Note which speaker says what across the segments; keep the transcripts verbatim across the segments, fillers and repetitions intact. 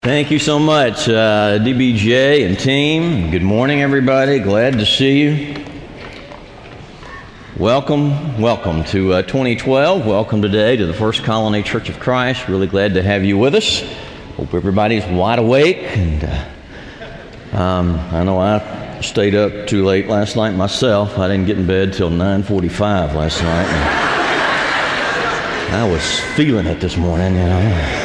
Speaker 1: Thank you so much, uh, D B J and team. Good morning, everybody. Glad to see you. Welcome, welcome to uh, twenty twelve. Welcome today to the First Colony Church of Christ. Really glad to have you with us. Hope everybody's wide awake. And uh, um, I know I stayed up too late last night myself. I didn't get in bed till nine forty-five last night. And I was feeling it this morning, you know.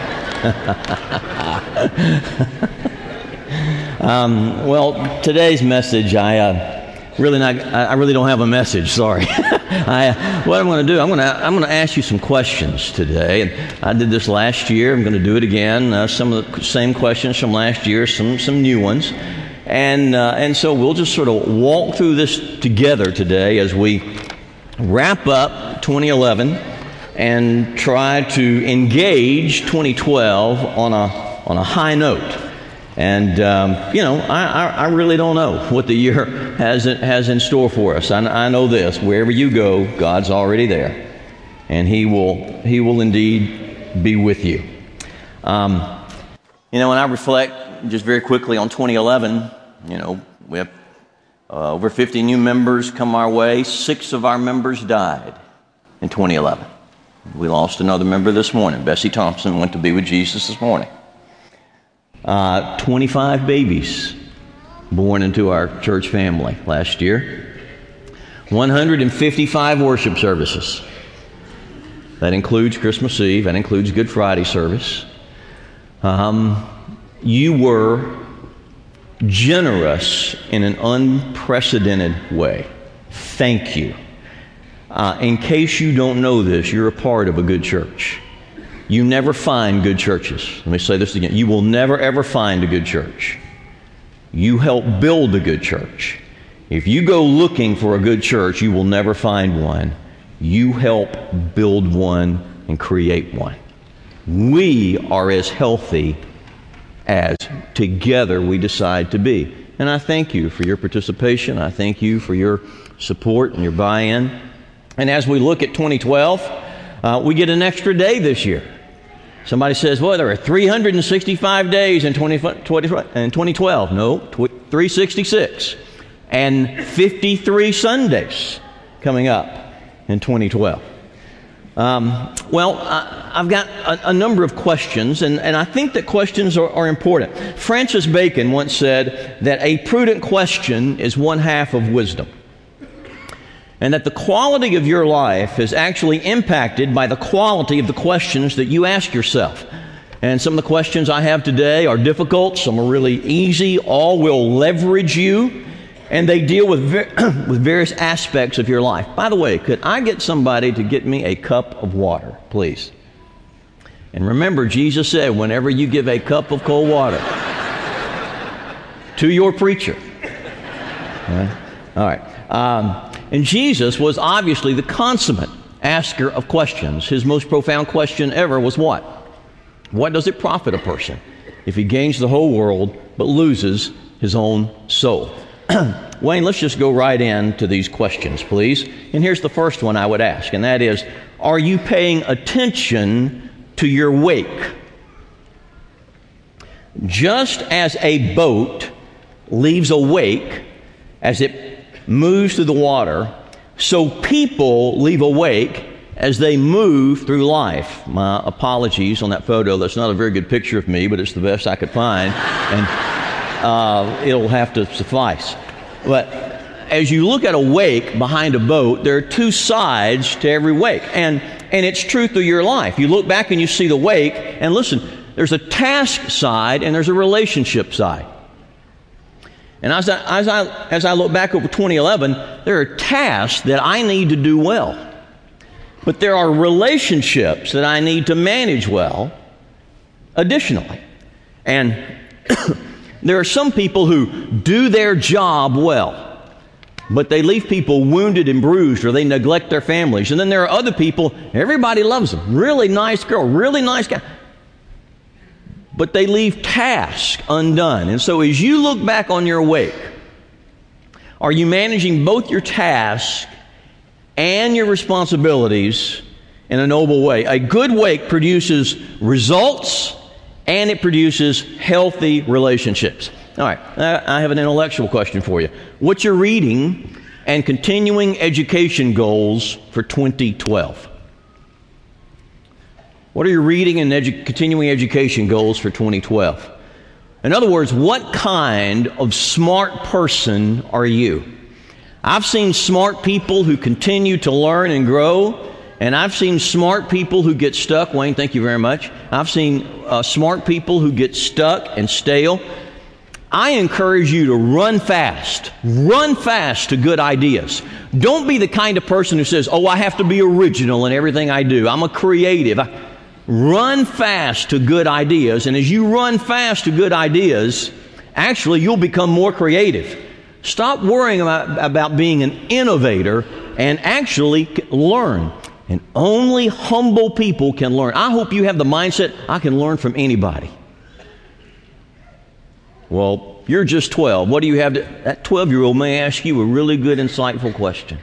Speaker 1: um, well, today's message, I uh, really not, I really don't have a message. Sorry. I, uh, what I'm going to do, I'm going to, I'm going to ask you some questions today. And I did this last year. I'm going to do it again. Uh, some of the same questions from last year, some some new ones, and uh, and so we'll just sort of walk through this together today as we wrap up twenty eleven. And try to engage twenty twelve on a on a high note. And um, you know, I, I, I really don't know what the year has has in store for us. I, I know this: wherever you go, God's already there, and He will He will indeed be with you. Um, you know, when I reflect just very quickly on twenty eleven, you know, we have uh, over fifty new members come our way. Six of our members died in twenty eleven. We lost another member this morning. Bessie Thompson went to be with Jesus this morning. Uh, twenty-five babies born into our church family last year. one hundred fifty-five worship services. That includes Christmas Eve. That includes Good Friday service. Um, you were generous in an unprecedented way. Thank you. Uh, in case you don't know this, you're a part of a good church. You never find good churches. Let me say this again. You will never, ever find a good church. You help build a good church. If you go looking for a good church, you will never find one. You help build one and create one. We are as healthy as together we decide to be. And I thank you for your participation. I thank you for your support and your buy-in. And as we look at twenty twelve, uh, we get an extra day this year. Somebody says, well, there are three hundred sixty-five days in twenty twelve. No, three hundred sixty-six. And fifty-three Sundays coming up in twenty twelve. Um, well, I, I've got a, a number of questions, and, and I think that questions are, are important. Francis Bacon once said that a prudent question is one half of wisdom. And that the quality of your life is actually impacted by the quality of the questions that you ask yourself. And some of the questions I have today are difficult, some are really easy, all will leverage you, and they deal with, ver- with various aspects of your life. By the way, could I get somebody to get me a cup of water, please? And remember, Jesus said, whenever you give a cup of cold water to your preacher. All right. All right. Um, And Jesus was obviously the consummate asker of questions. His most profound question ever was what? What does it profit a person if he gains the whole world but loses his own soul? Wayne, let's just go right into these questions, please. And here's the first one I would ask, and that is, are you paying attention to your wake? Just as a boat leaves a wake as it moves through the water, so people leave a wake as they move through life. My apologies on that photo. That's not a very good picture of me, but it's the best I could find, and uh, it'll have to suffice. But as you look at a wake behind a boat, there are two sides to every wake, and and it's true through your life. You look back and you see the wake, and listen, there's a task side and there's a relationship side. And as I, as I, as I look back over twenty eleven, there are tasks that I need to do well. But there are relationships that I need to manage well additionally. And there are some people who do their job well, but they leave people wounded and bruised, or they neglect their families. And then there are other people, everybody loves them. Really nice girl, really nice guy. But they leave tasks undone. And so as you look back on your wake, are you managing both your tasks and your responsibilities in a noble way? A good wake produces results and it produces healthy relationships. All right, I have an intellectual question for you. What's your reading and continuing education goals for twenty twelve? What are your reading and edu- continuing education goals for twenty twelve? In other words, what kind of smart person are you? I've seen smart people who continue to learn and grow, and I've seen smart people who get stuck. Wayne, thank you very much. I've seen uh, smart people who get stuck and stale. I encourage you to run fast. Run fast to good ideas. Don't be the kind of person who says, oh, I have to be original in everything I do. I'm a creative. I, Run fast to good ideas, and as you run fast to good ideas, actually you'll become more creative. Stop worrying about, about being an innovator and actually learn. And only humble people can learn. I hope you have the mindset, I can learn from anybody. Well, you're just twelve. What do you have to... That twelve-year-old may ask you a really good, insightful question.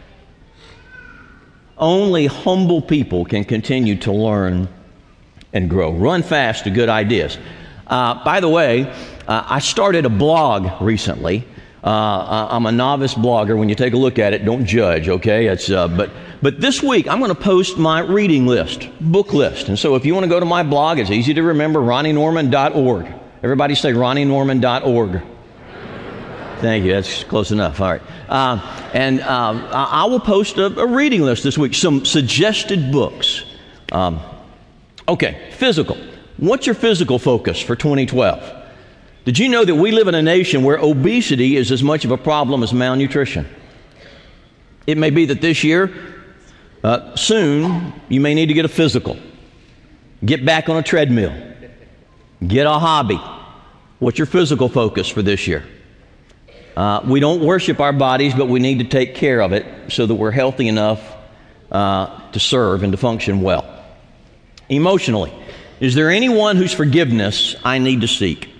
Speaker 1: Only humble people can continue to learn and grow. Run fast to good ideas. Uh, by the way, uh, I started a blog recently. Uh, I'm a novice blogger. When you take a look at it, don't judge, okay? It's, uh, but, but this week, I'm going to post my reading list, book list. And so if you want to go to my blog, it's easy to remember, ronnie norman dot org. Everybody say ronnie norman dot org. Thank you. That's close enough. All right. Uh, and um, I will post a, a reading list this week, some suggested books. Um, Okay, physical. What's your physical focus for twenty twelve? Did you know that we live in a nation where obesity is as much of a problem as malnutrition? It may be that this year, uh, soon, you may need to get a physical. Get back on a treadmill. Get a hobby. What's your physical focus for this year? Uh, we don't worship our bodies, but we need to take care of it so that we're healthy enough uh, to serve and to function well. Emotionally, is there anyone whose forgiveness I need to seek?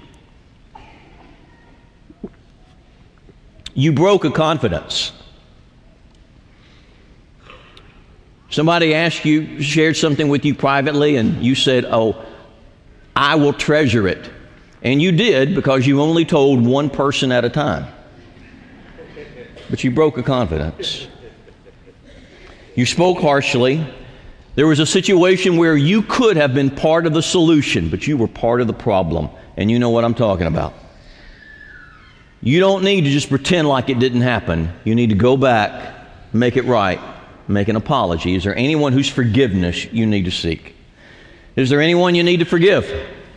Speaker 1: You broke a confidence. Somebody asked you, shared something with you privately, and you said, oh, I will treasure it. And you did, because you only told one person at a time. But you broke a confidence. You spoke harshly. There was a situation where you could have been part of the solution, but you were part of the problem. And you know what I'm talking about. You don't need to just pretend like it didn't happen. You need to go back, make it right, make an apology. Is there anyone whose forgiveness you need to seek? Is there anyone you need to forgive?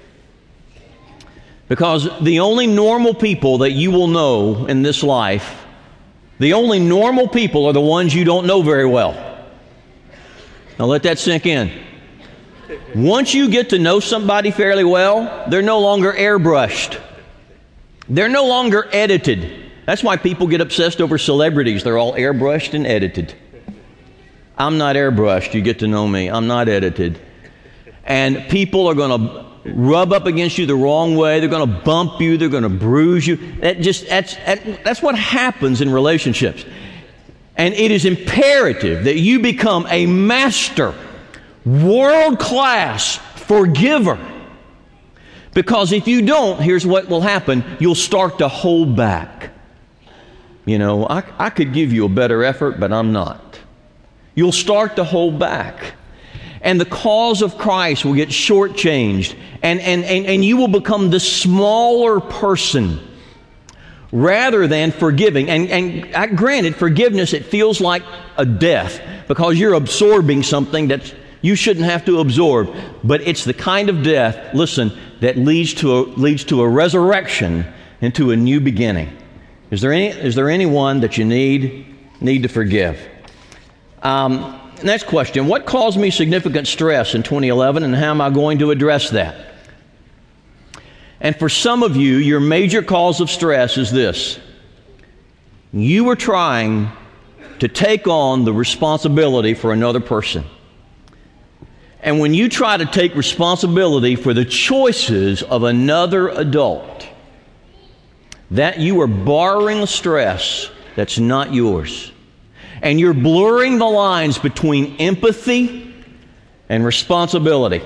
Speaker 1: Because the only normal people that you will know in this life, the only normal people are the ones you don't know very well. Now let that sink in. Once you get to know somebody fairly well, they're no longer airbrushed. They're no longer edited. That's why people get obsessed over celebrities. They're all airbrushed and edited. I'm not airbrushed. You get to know me. I'm not edited. And people are going to rub up against you the wrong way. They're going to bump you. They're going to bruise you. That just that's that's what happens in relationships. And it is imperative that you become a master, world-class forgiver. Because if you don't, here's what will happen. You'll start to hold back. You know, I, I could give you a better effort, but I'm not. You'll start to hold back. And the cause of Christ will get shortchanged. And, and, and, and you will become the smaller person rather than forgiving. And, and granted, forgiveness, it feels like a death because you're absorbing something that you shouldn't have to absorb. But it's the kind of death, listen, that leads to a, leads to a resurrection into a new beginning. Is there any, is there anyone that you need, need to forgive? Um, next question. What caused me significant stress in twenty eleven, and how am I going to address that? And for some of you, your major cause of stress is this. You were trying to take on the responsibility for another person. And when you try to take responsibility for the choices of another adult, that you are borrowing stress that's not yours. And you're blurring the lines between empathy and responsibility.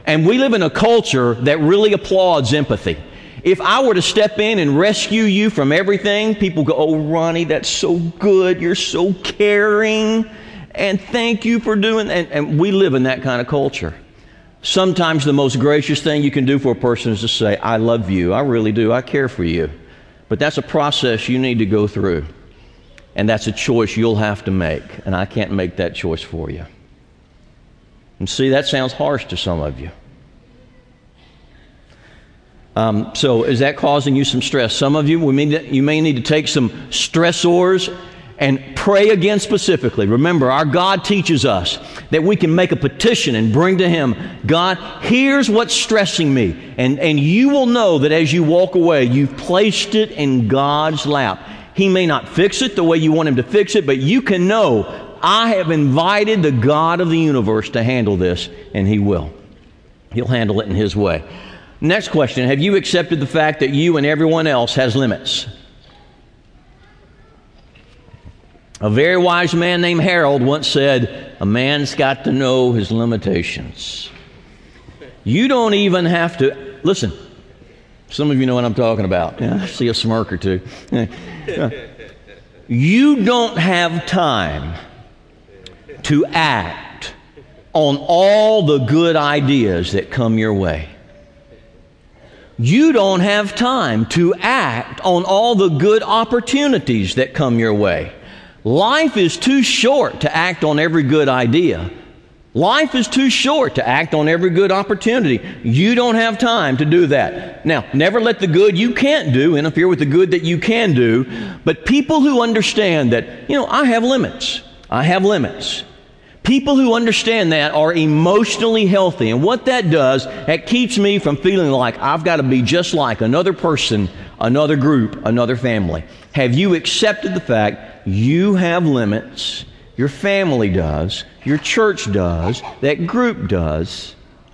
Speaker 1: And we live in a culture that really applauds empathy. If I were to step in and rescue you from everything, people go, oh, Ronnie, that's so good. You're so caring. And thank you for doing that. And, and we live in that kind of culture. Sometimes the most gracious thing you can do for a person is to say, I love you. I really do. I care for you. But that's a process you need to go through. And that's a choice you'll have to make. And I can't make that choice for you. And see, that sounds harsh to some of you. Um, so is that causing you some stress? Some of you, we mean to, you may need to take some stressors and pray again specifically. Remember, our God teaches us that we can make a petition and bring to Him, God, here's what's stressing me. And, and you will know that as you walk away, you've placed it in God's lap. He may not fix it the way you want Him to fix it, but you can know, I have invited the God of the universe to handle this, and He will. He'll handle it in His way. Next question, have you accepted the fact that you and everyone else has limits? A very wise man named Harold once said, a man's got to know his limitations. You don't even have to, listen, some of you know what I'm talking about. Yeah, I see a smirk or two. You don't have time to act on all the good ideas that come your way. You don't have time to act on all the good opportunities that come your way. Life is too short to act on every good idea. Life is too short to act on every good opportunity. You don't have time to do that. Now, never let the good you can't do interfere with the good that you can do. But people who understand that, you know, I have limits. I have limits. People who understand that are emotionally healthy. And what that does, that keeps me from feeling like I've got to be just like another person, another group, another family. Have you accepted the fact you have limits? Your family does. Your church does. That group does.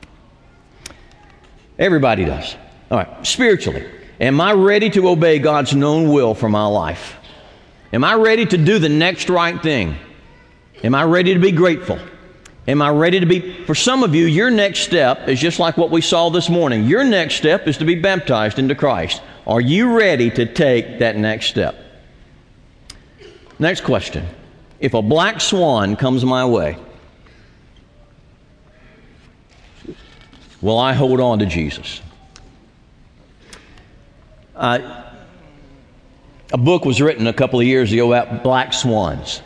Speaker 1: Everybody does. All right, spiritually, am I ready to obey God's known will for my life? Am I ready to do the next right thing? Am I ready to be grateful? Am I ready to be... For some of you, your next step is just like what we saw this morning. Your next step is to be baptized into Christ. Are you ready to take that next step? Next question. If a black swan comes my way, will I hold on to Jesus? Uh, a book was written a couple of years ago about black swans.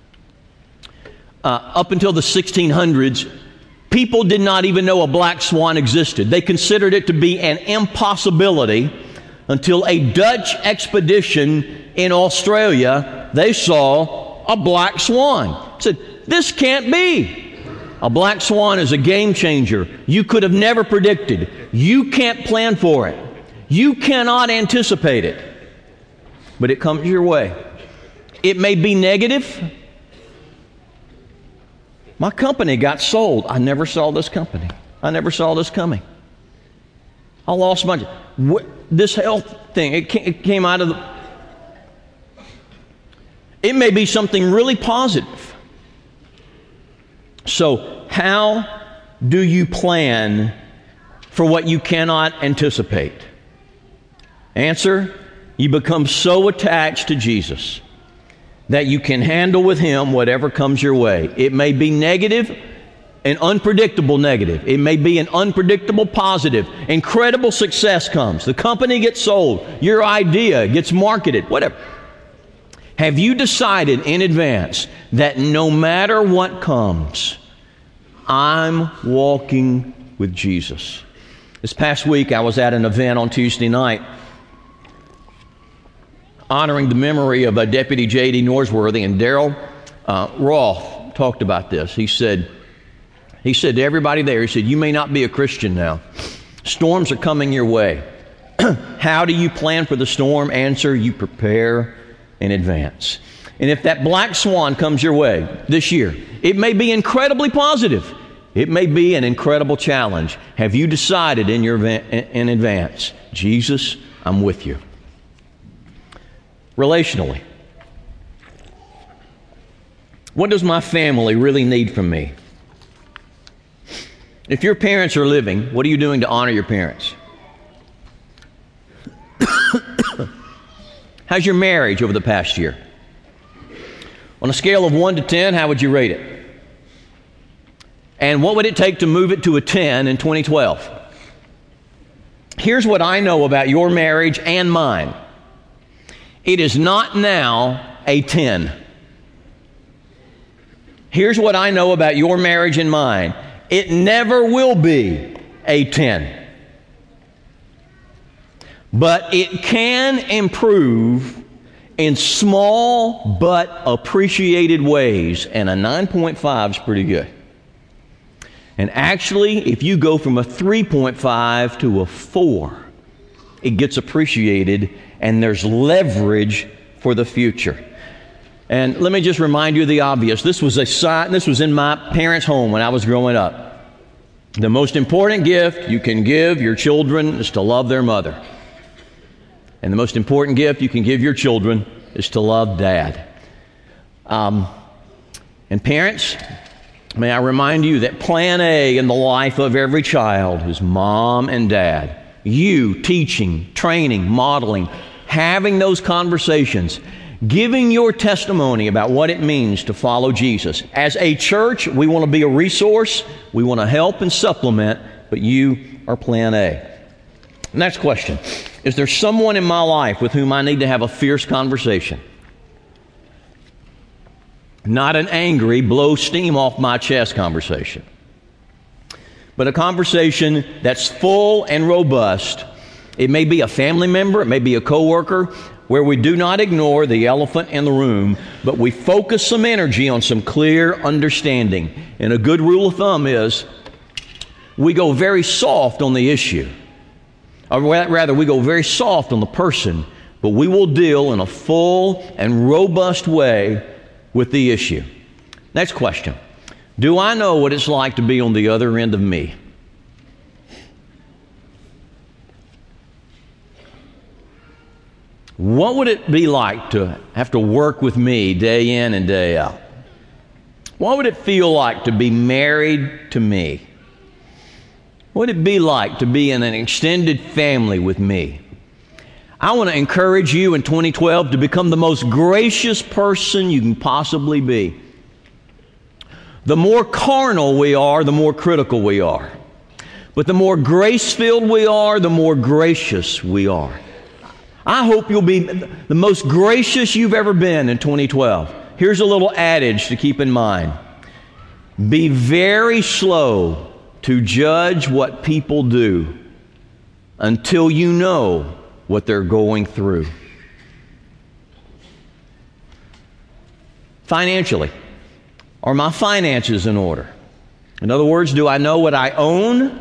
Speaker 1: Uh, up until the sixteen hundreds, people did not even know a black swan existed. They considered it to be an impossibility until a Dutch expedition in Australia, they saw a black swan. Said, this can't be. A black swan is a game changer. You could have never predicted. You can't plan for it. You cannot anticipate it. But it comes your way. It may be negative. My company got sold. I never saw this company. I never saw this coming. I lost money. This health thing, it came out of the... It may be something really positive. So, how do you plan for what you cannot anticipate? Answer, you become so attached to Jesus that you can handle with Him whatever comes your way. It may be negative, an unpredictable negative. It may be an unpredictable positive. Incredible success comes. The company gets sold. Your idea gets marketed, whatever. Have you decided in advance that no matter what comes, I'm walking with Jesus? This past week, I was at an event on Tuesday night honoring the memory of a Deputy J D Norsworthy, and Daryl uh, Roth talked about this. He said, he said to everybody there, he said, you may not be a Christian now. Storms are coming your way. How do you plan for the storm? Answer, you prepare in advance. And if that black swan comes your way this year, it may be incredibly positive. It may be an incredible challenge. Have you decided in your in advance, Jesus, I'm with you? Relationally, what does my family really need from me? If your parents are living, what are you doing to honor your parents? How's your marriage over the past year? On a scale of one to ten, how would you rate it? And what would it take to move it to a ten in twenty twelve? Here's what I know about your marriage and mine. It is not now a ten. Here's what I know about your marriage and mine. It never will be a ten. But it can improve in small but appreciated ways, and a nine point five is pretty good. And actually, if you go from a three point five to a four, it gets appreciated, and there's leverage for the future. And let me just remind you of the obvious. This was a sign, this was in my parents' home when I was growing up. The most important gift you can give your children is to love their mother. And the most important gift you can give your children is to love Dad. Um, and parents, may I remind you that plan A in the life of every child is mom and dad. You teaching, training, modeling, having those conversations, giving your testimony about what it means to follow Jesus. As a church, we want to be a resource. We want to help and supplement, but you are plan A. Next question. Is there someone in my life with whom I need to have a fierce conversation? Not an angry, blow steam off my chest conversation, but a conversation that's full and robust. It may be a family member, it may be a coworker, where we do not ignore the elephant in the room, but we focus some energy on some clear understanding. And a good rule of thumb is we go very soft on the issue. Or rather, we go very soft on the person, but we will deal in a full and robust way with the issue. Next question. Do I know what it's like to be on the other end of me? What would it be like to have to work with me day in and day out? What would it feel like to be married to me? What would it be like to be in an extended family with me? I want to encourage you in twenty twelve to become the most gracious person you can possibly be. The more carnal we are, the more critical we are. But the more grace-filled we are, the more gracious we are. I hope you'll be the most gracious you've ever been in twenty twelve. Here's a little adage to keep in mind. Be very slow to judge what people do until you know what they're going through. Financially, are my finances in order? In other words, do I know what I own,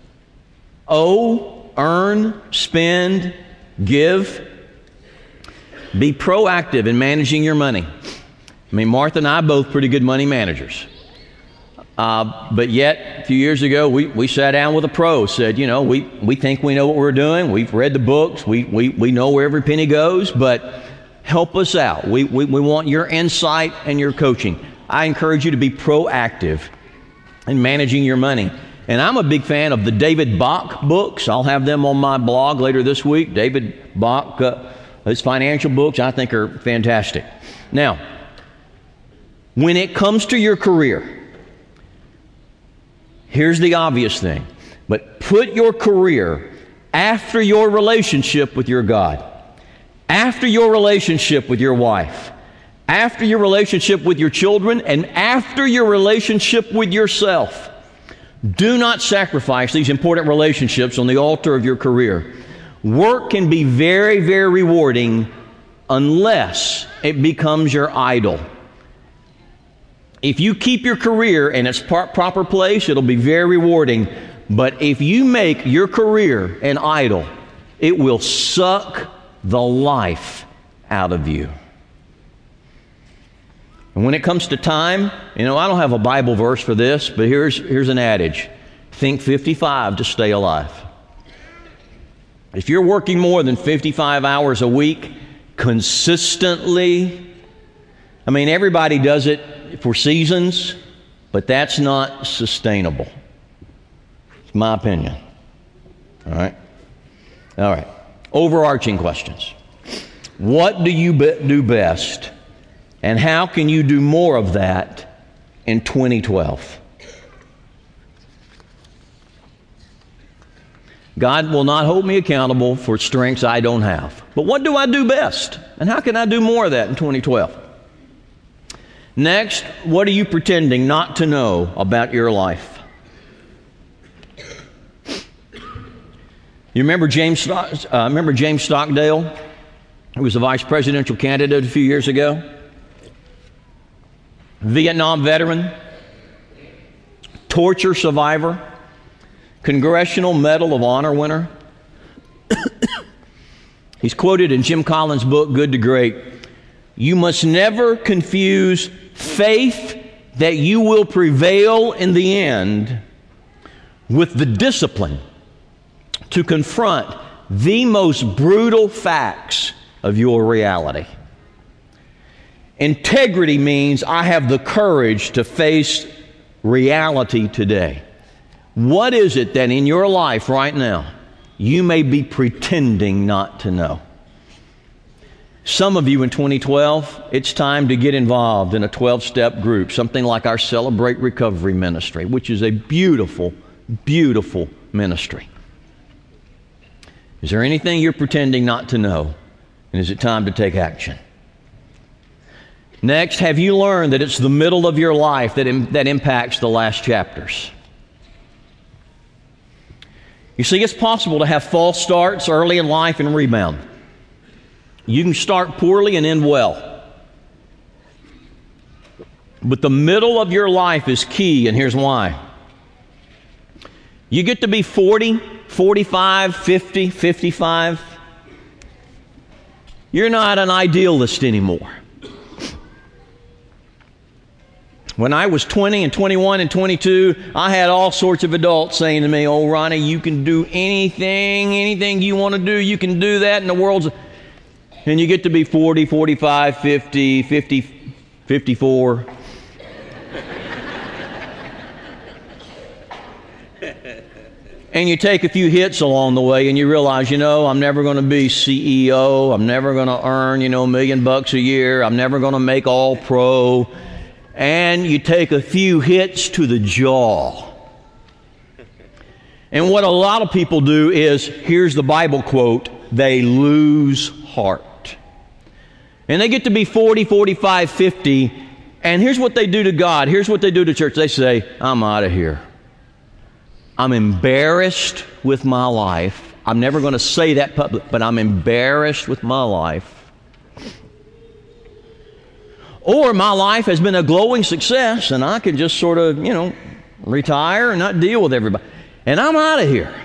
Speaker 1: owe, earn, spend, give? Be proactive in managing your money. I mean, Martha and I are both pretty good money managers. Uh, but yet, a few years ago, we, we sat down with a pro, said, you know, we, we think we know what we're doing. We've read the books. We, we, we know where every penny goes, but help us out. We, we, we want your insight and your coaching. I encourage you to be proactive in managing your money. And I'm a big fan of the David Bach books. I'll have them on my blog later this week. David Bach, uh, his financial books, I think are fantastic. Now, when it comes to your career, here's the obvious thing, but put your career after your relationship with your God, after your relationship with your wife, after your relationship with your children, and after your relationship with yourself. Do not sacrifice these important relationships on the altar of your career. Work can be very, very rewarding unless it becomes your idol. If you keep your career in its par- proper place, it'll be very rewarding. But if you make your career an idol, it will suck the life out of you. And when it comes to time, you know, I don't have a Bible verse for this, but here's, here's an adage. Think fifty-five to stay alive. If you're working more than fifty-five hours a week consistently, I mean, everybody does it for seasons, but that's not sustainable. my opinion. All right? All right. Overarching questions. What do you be- do best, and how can you do more of that in twenty twelve? God will not hold me accountable for strengths I don't have. But what do I do best? And how can I do more of that in twenty twelve? Next, what are you pretending not to know about your life? You remember James, Stock, uh, remember James Stockdale, who was a vice presidential candidate a few years ago? Vietnam veteran, torture survivor, Congressional Medal of Honor winner. He's quoted in Jim Collins' book, Good to Great. You must never confuse faith that you will prevail in the end with the discipline to confront the most brutal facts of your reality. Integrity means I have the courage to face reality today. What is it that in your life right now you may be pretending not to know? Some of you in twenty twelve, it's time to get involved in a twelve-step group, something like our Celebrate Recovery ministry, which is a beautiful, beautiful ministry. Is there anything you're pretending not to know? And is it time to take action? Next, have you learned that it's the middle of your life that, im- that impacts the last chapters? You see, it's possible to have false starts early in life and rebound. You can start poorly and end well. But the middle of your life is key, and here's why. You get to be forty, forty-five, fifty, fifty-five. You're not an idealist anymore. When I was twenty and twenty-one and twenty-two, I had all sorts of adults saying to me, oh, Ronnie, you can do anything, anything you want to do, you can do that, and the world's... And you get to be forty, forty-five, fifty, fifty, fifty-four. And you take a few hits along the way and you realize, you know, I'm never going to be C E O. I'm never going to earn, you know, a million bucks a year. I'm never going to make all pro. And you take a few hits to the jaw. And what a lot of people do is, here's the Bible quote, they lose heart. And they get to be forty, forty-five, fifty, and here's what they do to God. Here's what they do to church. They say, I'm out of here. I'm embarrassed with my life. I'm never going to say that public, but I'm embarrassed with my life. Or my life has been a glowing success, and I can just sort of, you know, retire and not deal with everybody. And I'm out of here.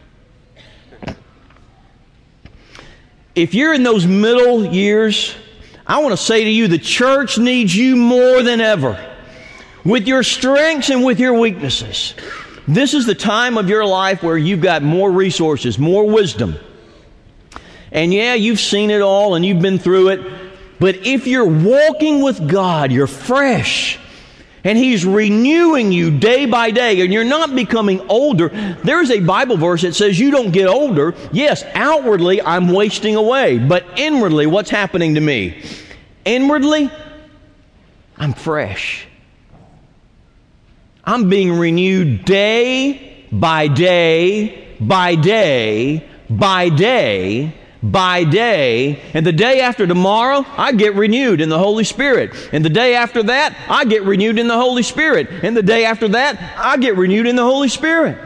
Speaker 1: If you're in those middle years, I want to say to you, the church needs you more than ever. With your strengths and with your weaknesses. This is the time of your life where you've got more resources, more wisdom. And yeah, you've seen it all and you've been through it. But if you're walking with God, you're fresh. And He's renewing you day by day, and you're not becoming older. There's a Bible verse that says you don't get older. Yes, outwardly I'm wasting away, but inwardly, what's happening to me? Inwardly, I'm fresh. I'm being renewed day by day, by day, by day, by day, and the day after tomorrow, I get renewed in the Holy Spirit. And the day after that, I get renewed in the Holy Spirit. And the day after that, I get renewed in the Holy Spirit.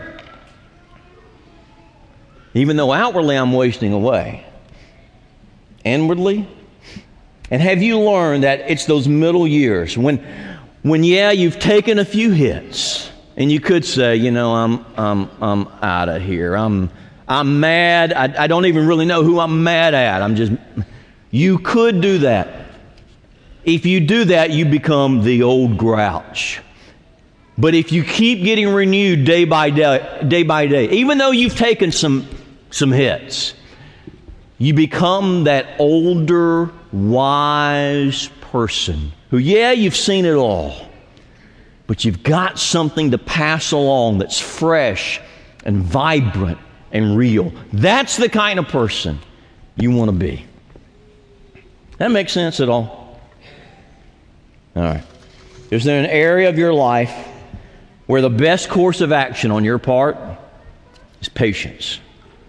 Speaker 1: Even though outwardly I'm wasting away, inwardly. And have you learned that it's those middle years when, when yeah, you've taken a few hits, and you could say, you know, I'm, I'm, I'm out of here. I'm I'm mad. I, I don't even really know who I'm mad at. I'm just... You could do that. If you do that, you become the old grouch. But if you keep getting renewed day by day, day by day, even though you've taken some, some hits, you become that older, wise person who, yeah, you've seen it all, but you've got something to pass along that's fresh and vibrant and real. That's the kind of person you want to be. That makes sense at all? All right. Is there an area of your life where the best course of action on your part is patience?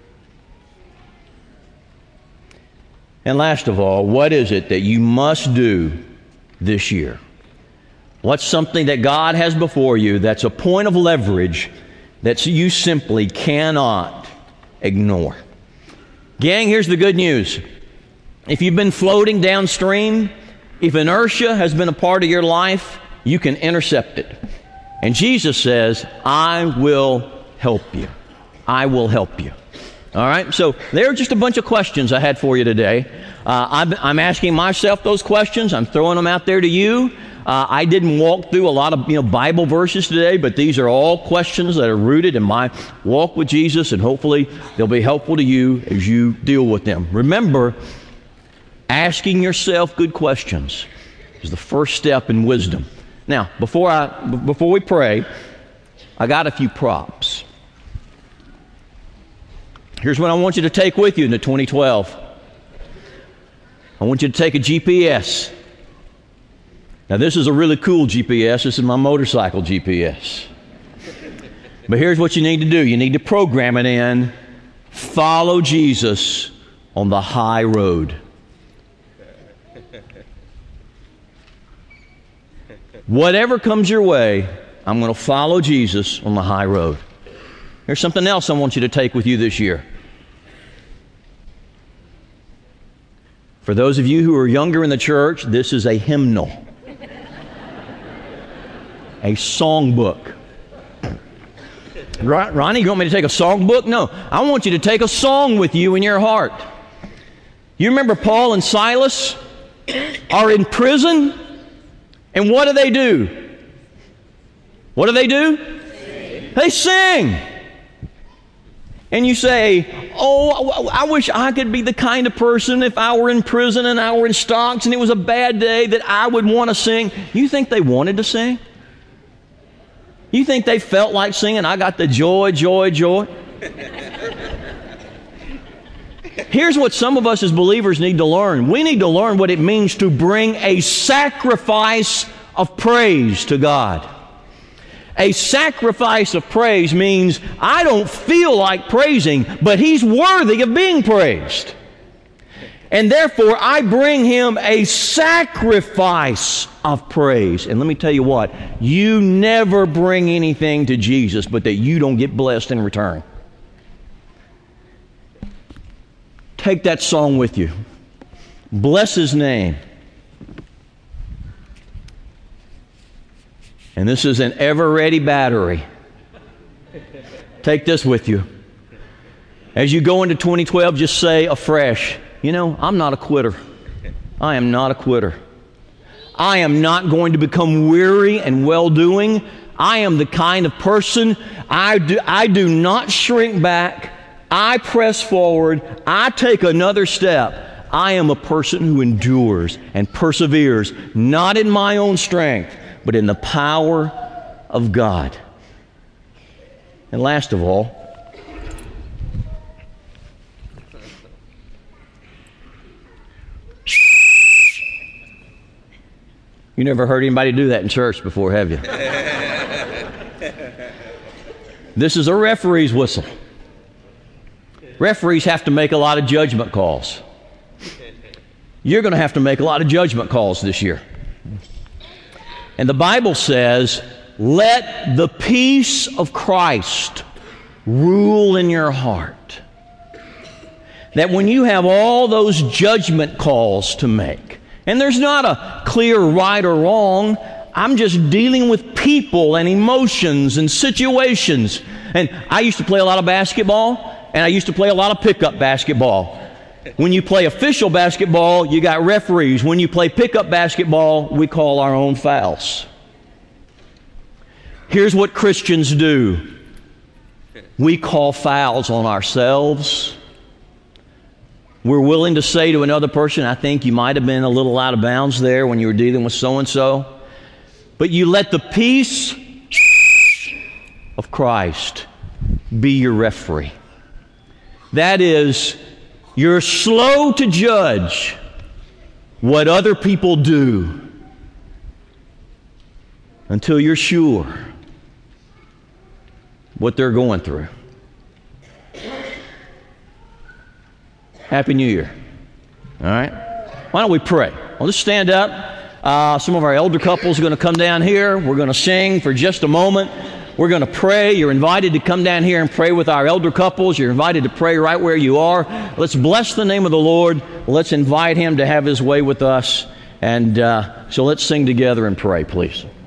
Speaker 1: And last of all, what is it that you must do this year? What's something that God has before you that's a point of leverage that you simply cannot ignore? Gang, here's the good news. If you've been floating downstream, if inertia has been a part of your life, you can intercept it. And Jesus says, I will help you. I will help you. All right? So there are just a bunch of questions I had for you today. Uh, I'm, I'm asking myself those questions. I'm throwing them out there to you. Uh, I didn't walk through a lot of you know Bible verses today, but these are all questions that are rooted in my walk with Jesus, and hopefully they'll be helpful to you as you deal with them. Remember, asking yourself good questions is the first step in wisdom. Now, before I before we pray, I got a few props. Here's what I want you to take with you into twenty twelve. I want you to take a G P S. Now, this is a really cool G P S. This is my motorcycle G P S. But here's what you need to do. You need to program it in, follow Jesus on the high road. Whatever comes your way, I'm going to follow Jesus on the high road. Here's something else I want you to take with you this year. For those of you who are younger in the church, this is a hymnal. A songbook. Ronnie, you want me to take a songbook? No, I want you to take a song with you in your heart. You remember Paul and Silas are in prison, and what do they do? What do they do? Sing. They sing. And you say, oh, I wish I could be the kind of person, if I were in prison and I were in stocks and it was a bad day, that I would want to sing. You think they wanted to sing? You think they felt like singing, I got the joy, joy, joy? Here's what some of us as believers need to learn. We need to learn what it means to bring a sacrifice of praise to God. A sacrifice of praise means I don't feel like praising, but He's worthy of being praised. And therefore, I bring Him a sacrifice of praise. And let me tell you what, you never bring anything to Jesus but that you don't get blessed in return. Take that song with you. Bless His name. And this is an ever-ready battery. Take this with you. As you go into twenty twelve, just say afresh, you know, I'm not a quitter. I am not a quitter. I am not going to become weary and well-doing. I am the kind of person, I do, I do not shrink back. I press forward. I take another step. I am a person who endures and perseveres, not in my own strength, but in the power of God. And last of all, you never heard anybody do that in church before, have you? This is a referee's whistle. Referees have to make a lot of judgment calls. You're going to have to make a lot of judgment calls this year. And the Bible says, let the peace of Christ rule in your heart. That when you have all those judgment calls to make, and there's not a clear right or wrong, I'm just dealing with people and emotions and situations. And I used to play a lot of basketball, and I used to play a lot of pickup basketball. When you play official basketball, you got referees. When you play pickup basketball, we call our own fouls. Here's what Christians do. We call fouls on ourselves. We're willing to say to another person, I think you might have been a little out of bounds there when you were dealing with so-and-so. But you let the peace of Christ be your referee. That is, you're slow to judge what other people do until you're sure what they're going through. Happy New Year. All right? Why don't we pray? Well, let's stand up. Uh, some of our elder couples are going to come down here. We're going to sing for just a moment. We're going to pray. You're invited to come down here and pray with our elder couples. You're invited to pray right where you are. Let's bless the name of the Lord. Let's invite Him to have His way with us. And uh, so let's sing together and pray, please.